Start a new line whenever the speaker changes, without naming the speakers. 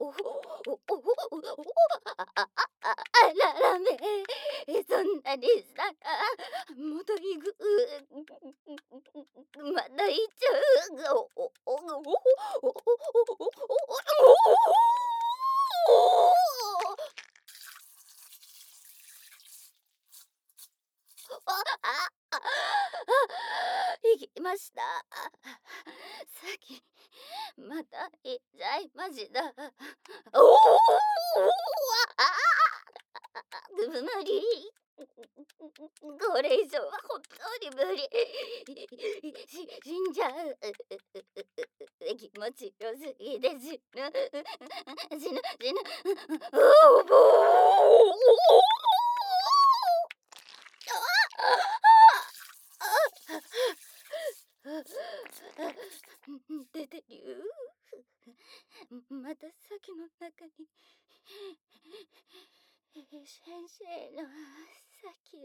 ららめ、そんなにしたら元いくまだいっちゃう行きました。さっきまた行っちゃいました。無理。これ以上は本当に無理。死んじゃう。気持ちよすぎて死ぬ。死ぬ。出てる。また先の中に先生の先。